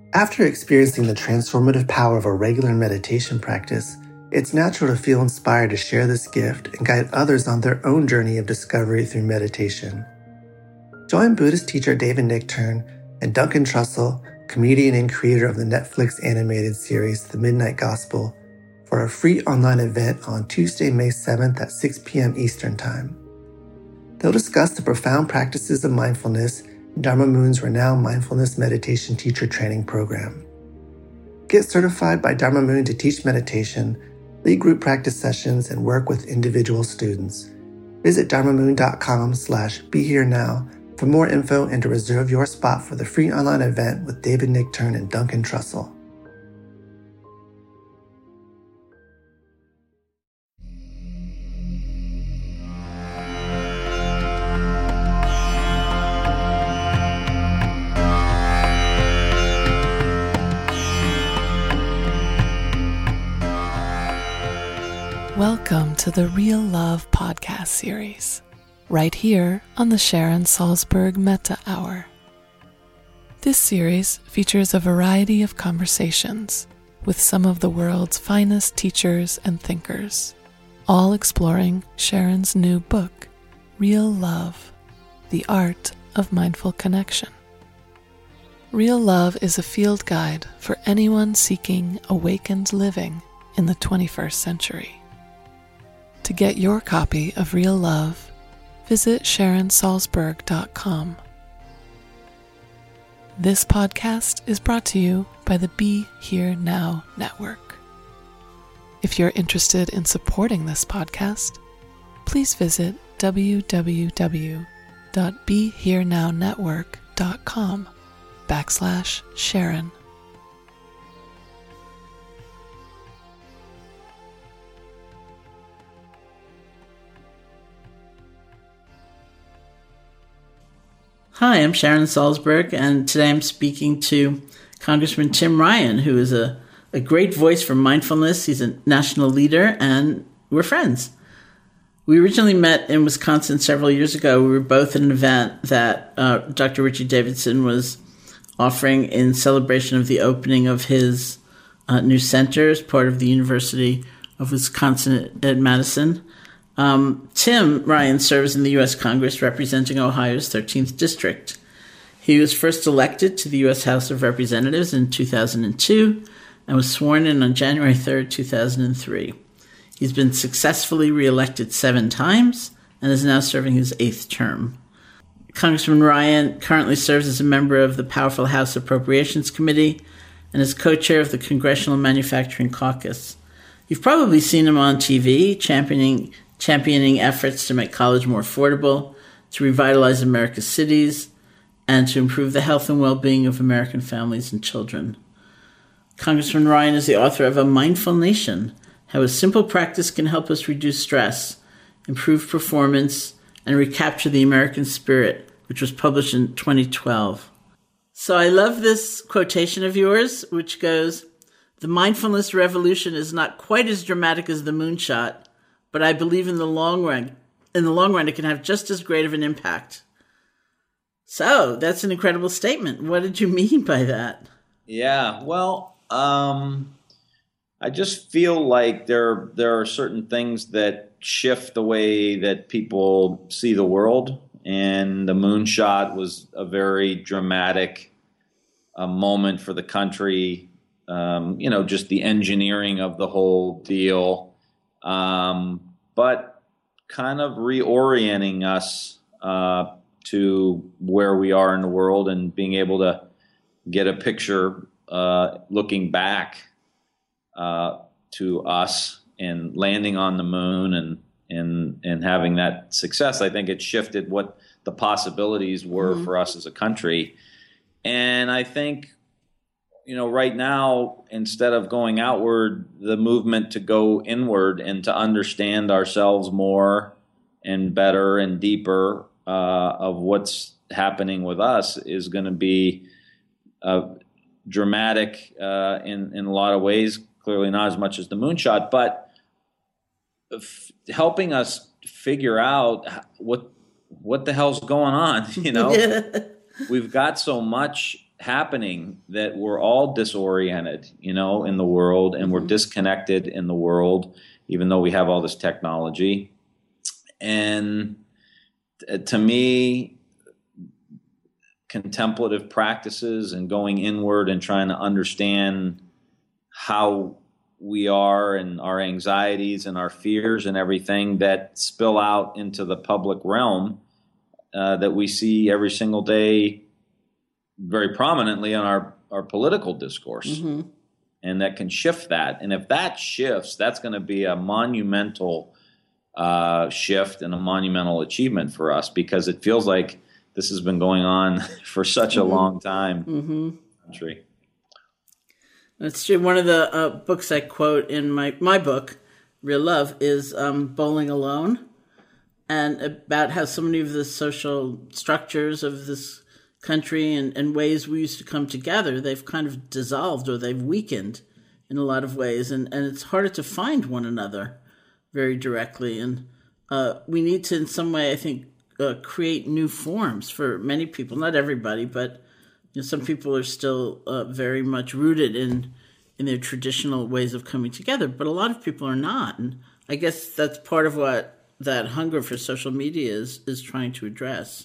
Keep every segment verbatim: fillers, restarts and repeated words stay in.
After experiencing the transformative power of a regular meditation practice, it's natural to feel inspired to share this gift and guide others on their own journey of discovery through meditation. Join Buddhist teacher David Nichtern and Duncan Trussell, comedian and creator of the Netflix animated series The Midnight Gospel, for a free online event on Tuesday, May seventh at six p.m. Eastern Time. They'll discuss the profound practices of mindfulness in Dharma Moon's renowned mindfulness meditation teacher training program. Get certified by Dharma Moon to teach meditation, lead group practice sessions, and work with individual students. Visit dharmamoon.com slash be here now for more info and to reserve your spot for the free online event with David Nichtern and Duncan Trussell. Welcome to the Real Love podcast series, right here on the Sharon Salzberg Metta Hour. This series features a variety of conversations with some of the world's finest teachers and thinkers, all exploring Sharon's new book, Real Love, The Art of Mindful Connection. Real Love is a field guide for anyone seeking awakened living in the twenty-first century. To get your copy of Real Love, visit sharon salzberg dot com. This podcast is brought to you by the Be Here Now Network. If you're interested in supporting this podcast, please visit w w w dot be here now network dot com backslash Sharon. Hi, I'm Sharon Salzberg, and today I'm speaking to Congressman Tim Ryan, who is a, a great voice for mindfulness. He's a national leader, and we're friends. We originally met in Wisconsin several years ago. We were both at an event that uh, Doctor Richie Davidson was offering in celebration of the opening of his uh, new center as part of the University of Wisconsin at, at Madison. Um, Tim Ryan serves in the U S Congress representing Ohio's thirteenth District. He was first elected to the U S House of Representatives in two thousand two and was sworn in on January third, two thousand three. He's been successfully reelected seven times and is now serving his eighth term. Congressman Ryan currently serves as a member of the powerful House Appropriations Committee and is co-chair of the Congressional Manufacturing Caucus. You've probably seen him on T V championing championing efforts to make college more affordable, to revitalize America's cities, and to improve the health and well-being of American families and children. Congressman Ryan is the author of A Mindful Nation, How a Simple Practice Can Help Us Reduce Stress, Improve Performance, and Recapture the American Spirit, which was published in twenty twelve. So I love this quotation of yours, which goes, "The mindfulness revolution is not quite as dramatic as the moonshot, but I believe in the long run, in the long run, it can have just as great of an impact." So that's an incredible statement. What did you mean by that? Yeah, well, um, I just feel like there there are certain things that shift the way that people see the world, and the moonshot was a very dramatic uh, moment for the country. Um, you know, just the engineering of the whole deal. Um, but kind of reorienting us uh, to where we are in the world and being able to get a picture uh, looking back uh, to us and landing on the moon and, and, and having that success. I think it shifted what the possibilities were mm-hmm. for us as a country. And I think, you know, right now, instead of going outward, the movement to go inward and to understand ourselves more and better and deeper uh, of what's happening with us is going to be uh, dramatic uh, in, in a lot of ways, clearly not as much as the moonshot, but f- helping us figure out what what the hell's going on, you know? We've got so much happening that we're all disoriented, you know, in the world, and mm-hmm. we're disconnected in the world, even though we have all this technology. And to me, contemplative practices and going inward and trying to understand how we are and our anxieties and our fears and everything that spill out into the public realm uh, that we see every single day very prominently on our, our political discourse. Mm-hmm. And that can shift that. And if that shifts, that's going to be a monumental uh, shift and a monumental achievement for us, because it feels like this has been going on for such mm-hmm. a long time. Mm-hmm. Country. That's true. One of the uh, books I quote in my, my book, Real Love, is um, Bowling Alone, and about how so many of the social structures of this country and, and ways we used to come together, they've kind of dissolved or they've weakened in a lot of ways, and, and it's harder to find one another very directly. And uh, we need to, in some way, I think, uh, create new forms for many people, not everybody, but you know, some people are still uh, very much rooted in in their traditional ways of coming together, but a lot of people are not. And I guess that's part of what that hunger for social media is is trying to address.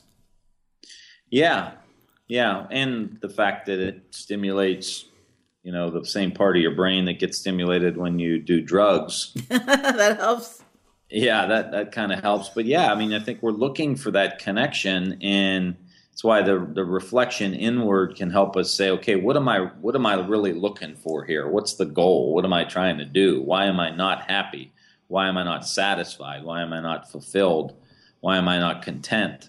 Yeah, yeah, and the fact that it stimulates, you know, the same part of your brain that gets stimulated when you do drugs. That helps. Yeah, that, that kind of helps. But yeah, I mean, I think we're looking for that connection, and that's why the the reflection inward can help us say, okay, what am I what am I really looking for here? What's the goal? What am I trying to do? Why am I not happy? Why am I not satisfied? Why am I not fulfilled? Why am I not content?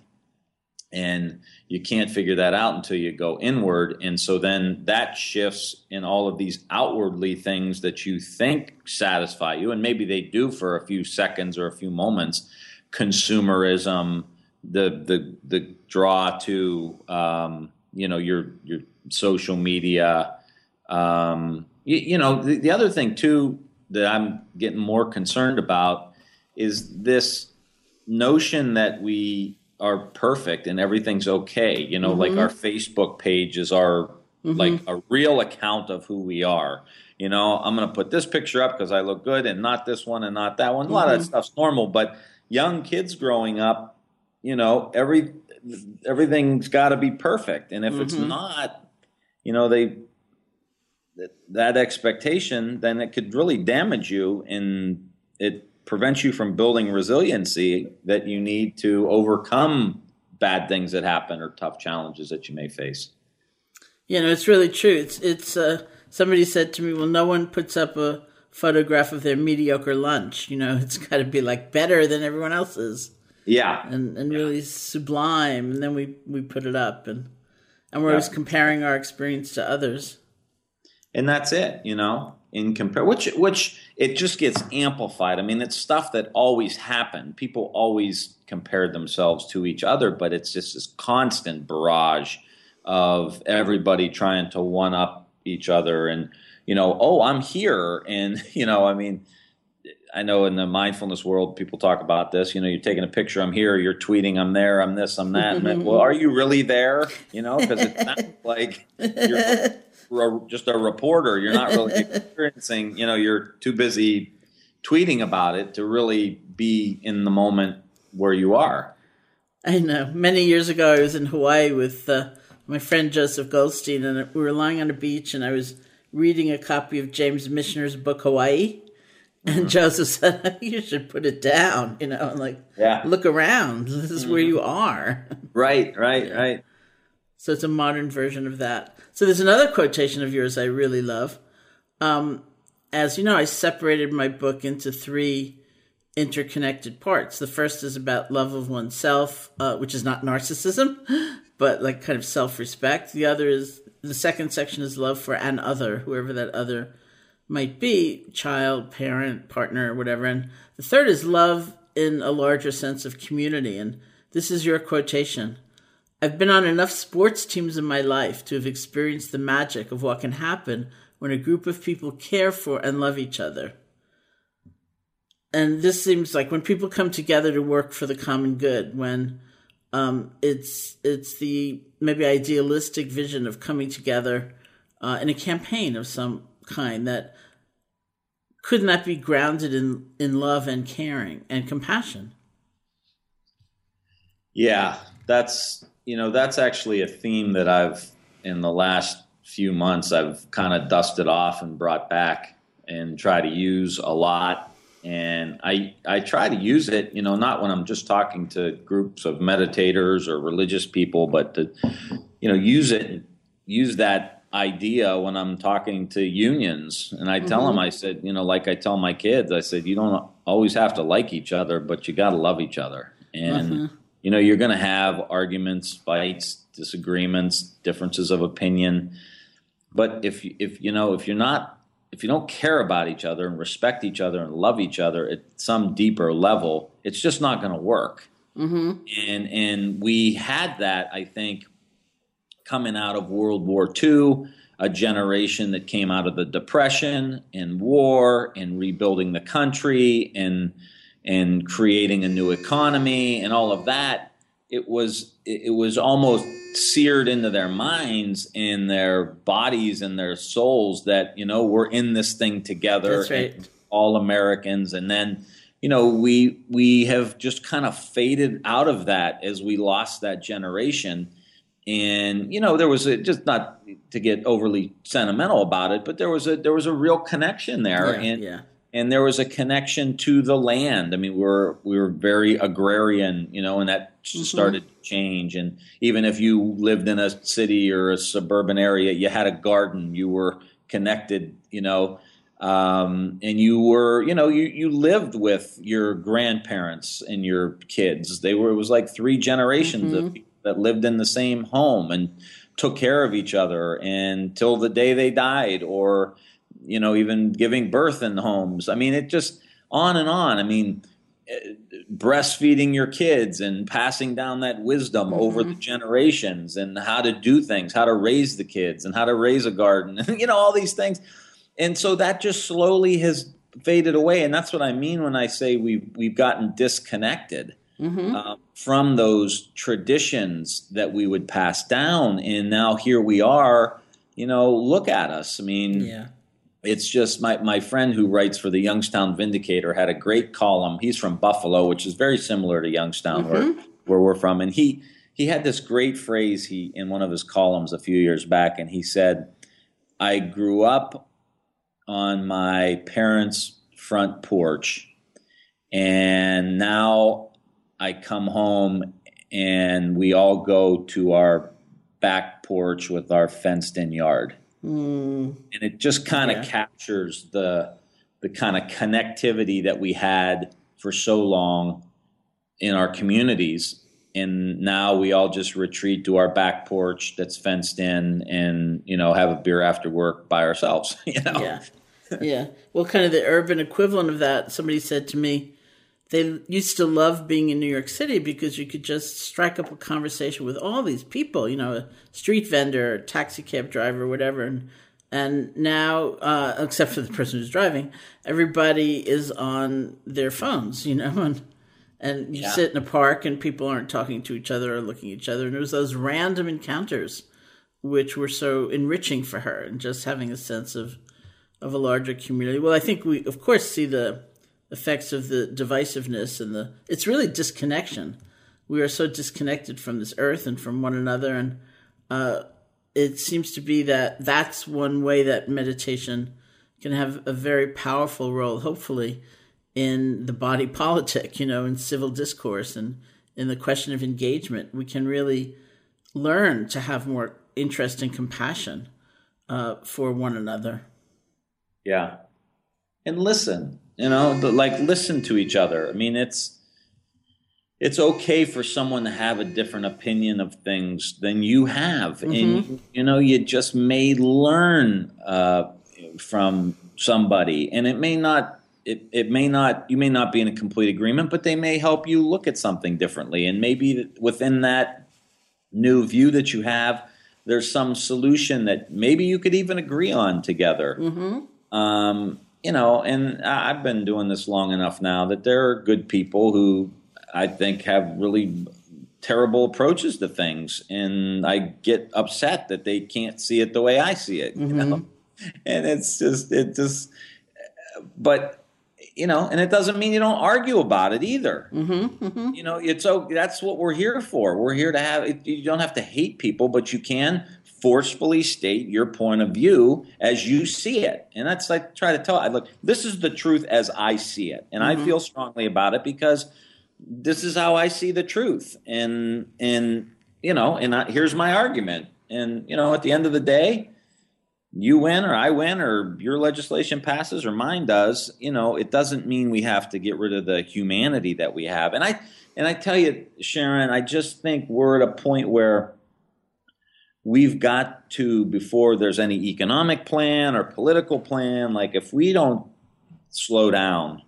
And you can't figure that out until you go inward. And so then that shifts in all of these outwardly things that you think satisfy you, and maybe they do for a few seconds or a few moments. Consumerism, the the the draw to um, you know your your social media. Um, you, you know the, the other thing too that I'm getting more concerned about is this notion that we are perfect and everything's okay. You know, mm-hmm. like our Facebook page is our mm-hmm. like a real account of who we are. You know, I'm going to put this picture up because I look good, and not this one and not that one. Mm-hmm. A lot of that stuff's normal, but young kids growing up, you know, every everything's got to be perfect, and if mm-hmm. it's not, you know, they that, that expectation, then it could really damage you, and it prevents you from building resiliency that you need to overcome bad things that happen or tough challenges that you may face. You know, it's really true. It's it's uh, somebody said to me, well, no one puts up a photograph of their mediocre lunch. You know, it's got to be like better than everyone else's. Yeah. And and really sublime. And then we, we put it up, and, and we're yeah. always comparing our experience to others. And that's it, you know, in compare, which, which it just gets amplified. I mean, it's stuff that always happened. People always compared themselves to each other, but it's just this constant barrage of everybody trying to one up each other. And, you know, oh, I'm here. And, you know, I mean, I know in the mindfulness world, people talk about this, you know, you're taking a picture, I'm here, you're tweeting, I'm there, I'm this, I'm that. And well, are you really there? You know, because it sounds like you're just a reporter. You're not really experiencing, you know, you're too busy tweeting about it to really be in the moment where you are. I know. Many years ago, I was in Hawaii with uh, my friend Joseph Goldstein, and we were lying on a beach, and I was reading a copy of James Michener's book, Hawaii. And mm-hmm. Joseph said, I think you should put it down, you know, like, yeah. look around. This is mm-hmm. where you are. Right, right, yeah. right. So it's a modern version of that. So there's another quotation of yours I really love. Um, as you know, I separated my book into three interconnected parts. The first is about love of oneself, uh, which is not narcissism, but like kind of self-respect. The other is, the second section is love for an other, whoever that other might be, child, parent, partner, whatever. And the third is love in a larger sense of community. And this is your quotation. I've been on enough sports teams in my life to have experienced the magic of what can happen when a group of people care for and love each other. And this seems like when people come together to work for the common good, when um, it's it's the maybe idealistic vision of coming together uh, in a campaign of some kind that could not be grounded in, in love and caring and compassion. Yeah, that's, you know, that's actually a theme that I've, in the last few months, I've kind of dusted off and brought back and try to use a lot. And I I try to use it, you know, not when I'm just talking to groups of meditators or religious people, but to, you know, use it, use that idea when I'm talking to unions. And I tell mm-hmm. them, I said, you know, like I tell my kids, I said, you don't always have to like each other, but you got to love each other. And, mm-hmm. you know, you're going to have arguments, fights, disagreements, differences of opinion. But if, if you know, if you're not, if you don't care about each other and respect each other and love each other at some deeper level, it's just not going to work. Mm-hmm. And and we had that, I think, coming out of World War Two, a generation that came out of the Depression and war and rebuilding the country and and creating a new economy and all of that. It was it was almost seared into their minds and their bodies and their souls that, you know, we're in this thing together. That's right. And all Americans. And then, you know, we we have just kind of faded out of that as we lost that generation. And, you know, there was a, just not to get overly sentimental about it, but there was a there was a real connection there. Yeah, and yeah. And there was a connection to the land. I mean, we were we were very agrarian, you know, and that mm-hmm. started to change. And even if you lived in a city or a suburban area, you had a garden, you were connected, you know, um, and you were, you know, you, you lived with your grandparents and your kids. They were, it was like three generations mm-hmm. of people that lived in the same home and took care of each other until the day they died, or you know, even giving birth in homes. I mean, it just on and on. I mean, breastfeeding your kids and passing down that wisdom mm-hmm. over the generations and how to do things, how to raise the kids and how to raise a garden, you know, all these things. And so that just slowly has faded away. And that's what I mean when I say we've, we've gotten disconnected mm-hmm. uh, from those traditions that we would pass down. And now here we are, you know, look at us. I mean, yeah. It's just my, my friend who writes for the Youngstown Vindicator had a great column. He's from Buffalo, which is very similar to Youngstown, mm-hmm. where, where we're from. And he he had this great phrase he in one of his columns a few years back, and he said, I grew up on my parents' front porch, and now I come home and we all go to our back porch with our fenced-in yard. Mm. And it just kind of yeah. captures the the kind of connectivity that we had for so long in our communities. And now we all just retreat to our back porch that's fenced in and, you know, have a beer after work by ourselves, you know? Yeah. Yeah. Well, kind of the urban equivalent of that, somebody said to me, they used to love being in New York City because you could just strike up a conversation with all these people, you know, a street vendor, a taxi cab driver, whatever. And, and now, uh, except for the person who's driving, everybody is on their phones, you know, and, and you yeah. sit in a park and people aren't talking to each other or looking at each other. And it was those random encounters which were so enriching for her and just having a sense of, of a larger community. Well, I think we, of course, see the effects of the divisiveness and the it's really disconnection. We are so disconnected from this earth and from one another, and uh, it seems to be that that's one way that meditation can have a very powerful role, hopefully, in the body politic, you know, in civil discourse and in the question of engagement. We can really learn to have more interest and compassion uh, for one another. Yeah. And listen. You know, the, like listen to each other. I mean, it's it's okay for someone to have a different opinion of things than you have, mm-hmm. and you know, you just may learn uh, from somebody, and it may not, it it may not, you may not be in a complete agreement, but they may help you look at something differently, and maybe within that new view that you have, there's some solution that maybe you could even agree on together. Mm-hmm. Um, You know, and I've been doing this long enough now that there are good people who I think have really terrible approaches to things, and I get upset that they can't see it the way I see it. You Mm-hmm. know, and it's just it just, but. You know, and it doesn't mean you don't argue about it either. Mm-hmm, mm-hmm. You know, it's so that's what we're here for. We're here to have. You don't have to hate people, but you can forcefully state your point of view as you see it. And that's like try to tell. I look, this is the truth as I see it, and mm-hmm. I feel strongly about it because this is how I see the truth. And and you know, and I, here's my argument. And you know, at the end of the day, you win or I win or your legislation passes or mine does, you know, it doesn't mean we have to get rid of the humanity that we have. And I and I tell you, Sharon, I just think we're at a point where we've got to, before there's any economic plan or political plan, like if we don't slow down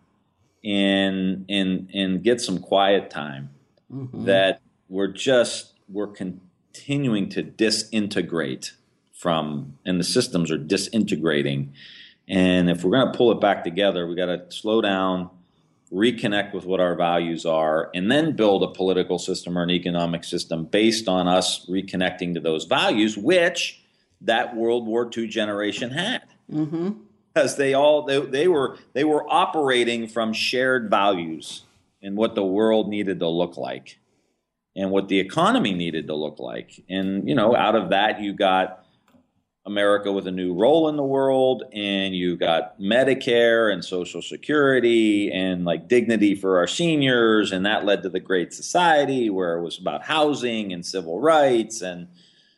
and and and get some quiet time, mm-hmm. that we're just we're continuing to disintegrate from, and the systems are disintegrating. And if we're going to pull it back together, we got to slow down, reconnect with what our values are, and then build a political system or an economic system based on us reconnecting to those values, which that World War Two generation had. Mm-hmm. Because they all they, they were they were operating from shared values and what the world needed to look like and what the economy needed to look like. And you know, out of that you got America with a new role in the world, and you got Medicare and Social Security and like dignity for our seniors, and that led to the Great Society, where it was about housing and civil rights and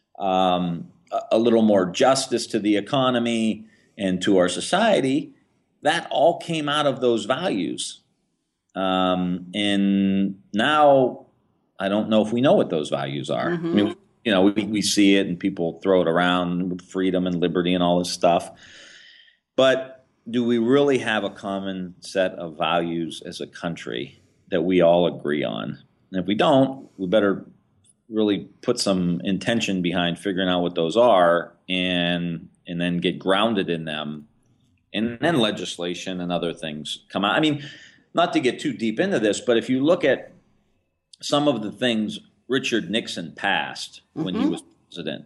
um, a, a little more justice to the economy and to our society. That all came out of those values, um, and now I don't know if we know what those values are. Mm-hmm. I mean, You know, we, we see it and people throw it around with freedom and liberty and all this stuff. But do we really have a common set of values as a country that we all agree on? And if we don't, we better really put some intention behind figuring out what those are and and then get grounded in them. And then legislation and other things come out. I mean, not to get too deep into this, but if you look at some of the things Richard Nixon passed when mm-hmm. he was president.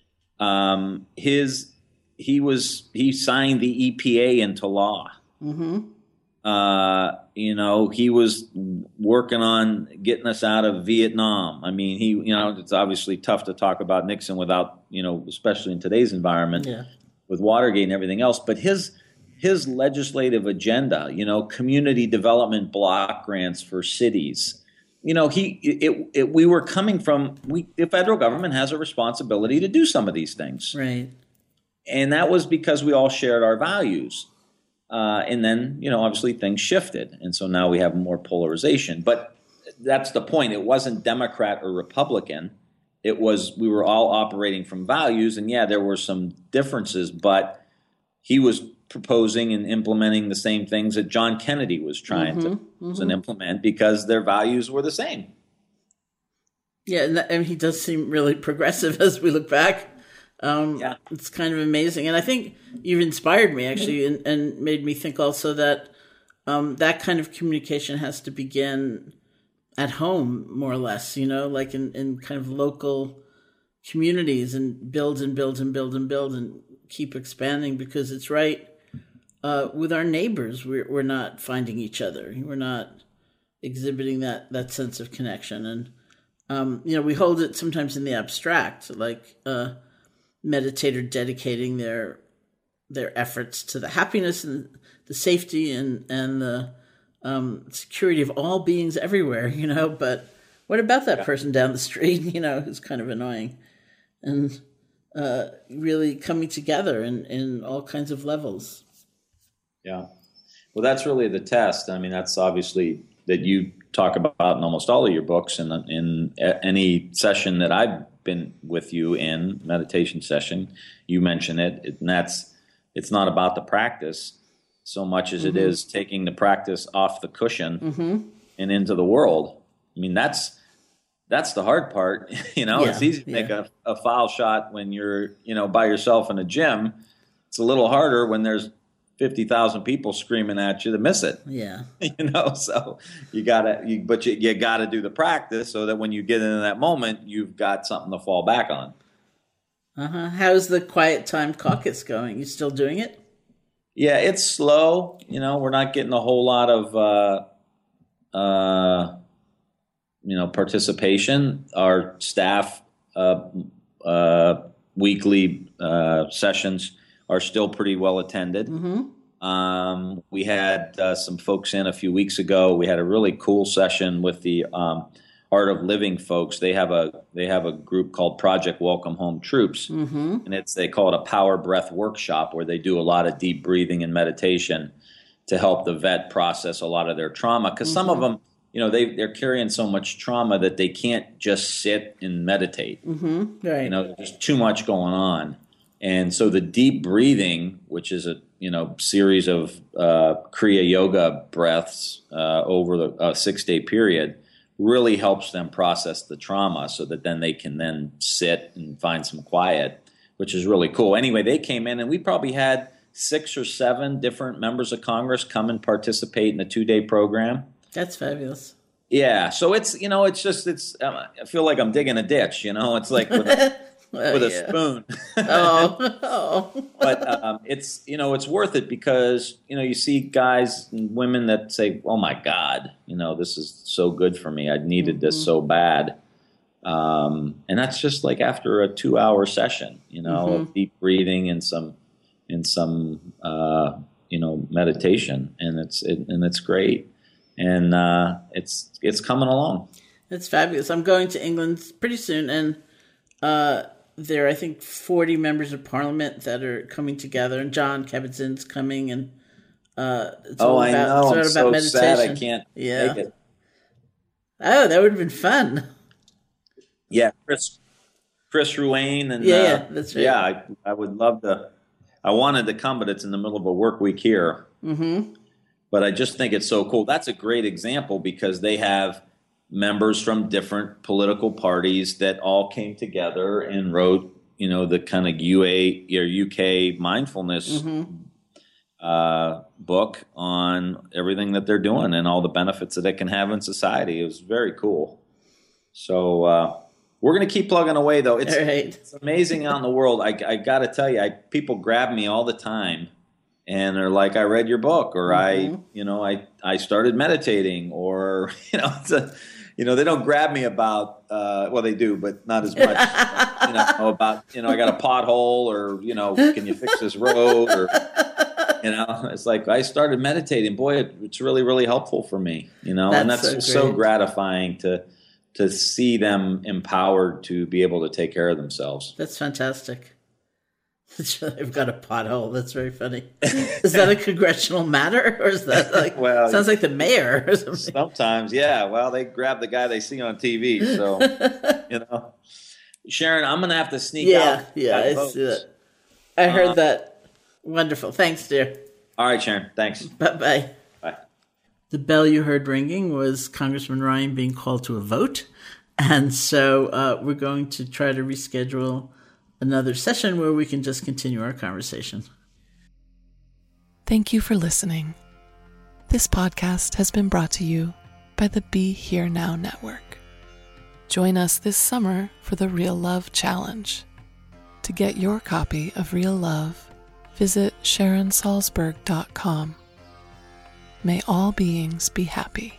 Um, his he was he signed the E P A into law. Mm-hmm. Uh, you know, he was working on getting us out of Vietnam. I mean, he you know it's obviously tough to talk about Nixon without you know, especially in today's environment yeah. with Watergate and everything else. But his his legislative agenda, you know, community development block grants for cities. You know, he it, it we were coming from we the federal government has a responsibility to do some of these things. Right. And that was because we all shared our values. Uh, and then, you know, obviously things shifted. And so now we have more polarization. But that's the point. It wasn't Democrat or Republican. It was we were all operating from values. And yeah, there were some differences, but he was proposing and implementing the same things that John Kennedy was trying mm-hmm, to mm-hmm. and implement because their values were the same. Yeah, and, that, and he does seem really progressive as we look back. Um, yeah. It's kind of amazing. And I think you've inspired me, actually, and, and made me think also that um, that kind of communication has to begin at home, more or less, you know, like in, in kind of local communities and build and build and build and build and keep expanding because it's right. Uh, with our neighbors, we're we're not finding each other. We're not exhibiting that, that sense of connection, and um, you know we hold it sometimes in the abstract, like a meditator dedicating their their efforts to the happiness and the safety and and the um, security of all beings everywhere. You know, but what about that yeah. person down the street? You know, who's kind of annoying, and uh, really coming together in, in all kinds of levels. Yeah. Well, that's really the test. I mean, that's obviously that you talk about in almost all of your books and in, in any session that I've been with you in, meditation session, you mention it. And that's, it's not about the practice so much as mm-hmm. it is taking the practice off the cushion mm-hmm. and into the world. I mean, that's, that's the hard part. You know, yeah, it's easy to make yeah. a, a foul shot when you're, you know, by yourself in a gym. It's a little harder when there's fifty thousand people screaming at you to miss it. Yeah. You know, so you gotta, you, but you, you gotta do the practice so that when you get into that moment, you've got something to fall back on. Uh-huh. How's the Quiet Time Caucus going? You still doing it? Yeah, it's slow. You know, we're not getting a whole lot of, uh, uh, you know, participation. Our staff, uh, uh, weekly uh, sessions are still pretty well attended. Mm-hmm. Um, we had uh, some folks in a few weeks ago. We had a really cool session with the um, Art of Living folks. They have a they have a group called Project Welcome Home Troops, mm-hmm. and it's they call it a power breath workshop where they do a lot of deep breathing and meditation to help the vet process a lot of their trauma. Because mm-hmm. some of them, you know, they they're carrying so much trauma that they can't just sit and meditate. Mm-hmm. Right. You know, there's too much going on, and so the deep breathing, which is a you know series of uh, Kriya Yoga breaths uh, over the uh, six day period, really helps them process the trauma so that then they can then sit and find some quiet, which is really cool. Anyway, they came in and we probably had six or seven different members of Congress come and participate in a two-day program. That's fabulous. Yeah. So it's, you know, it's just, it's, um, I feel like I'm digging a ditch, you know, it's like with a, oh, with a yeah. spoon. oh. oh. But um, it's, you know, it's worth it because, you know, you see guys and women that say, oh my God, you know, this is so good for me. I needed mm-hmm. this so bad. Um, and that's just like after a two hour session, you know, mm-hmm. of deep breathing and some, and some, uh, you know, meditation, and it's, it, and it's great. And uh, it's, it's coming along. It's fabulous. I'm going to England pretty soon. And, uh, there are, I think, forty members of parliament that are coming together, and John Kabat-Zinn's coming, and uh, it's oh, all I about, know. it's all I'm about so meditation. sad I can't yeah. take it. Oh, that would have been fun. Yeah, Chris, Chris Ruane, and yeah, uh, yeah, that's right. Yeah, I, I would love to. I wanted to come, but it's in the middle of a work week here. Mm-hmm. But I just think it's so cool. That's a great example because they have members from different political parties that all came together and wrote, you know, the kind of U A or U K mindfulness mm-hmm. uh, book on everything that they're doing and all the benefits that it can have in society. It was very cool. So uh, we're going to keep plugging away, though. It's, right. it's amazing out in the world. I, I got to tell you, I, people grab me all the time. And they're like, I read your book, or mm-hmm. I, you know, I, I started meditating, or, you know, it's a, you know, they don't grab me about, uh, well, they do, but not as much, you know, about, you know, I got a pothole, or, you know, can you fix this road, or, you know, it's like, I started meditating. Boy, it, it's really, really helpful for me, you know, that's and that's so, just so gratifying to, to see them empowered to be able to take care of themselves. That's fantastic. I've got a pothole. That's very funny. Is that a congressional matter, or is that like? Well, sounds like the mayor or something. Sometimes, yeah. Well, they grab the guy they see on T V. So, you know, Sharon, I'm gonna have to sneak yeah, out. Yeah, yeah. I see that. I heard uh, that. Wonderful. Thanks, dear. All right, Sharon. Thanks. Bye-bye. Bye. The bell you heard ringing was Congressman Ryan being called to a vote, and so uh, we're going to try to reschedule another session where we can just continue our conversation. Thank you for listening. This podcast has been brought to you by the Be Here Now Network. Join us this summer for the Real Love Challenge. To get your copy of Real Love, visit sharon salzberg dot com. May all beings be happy.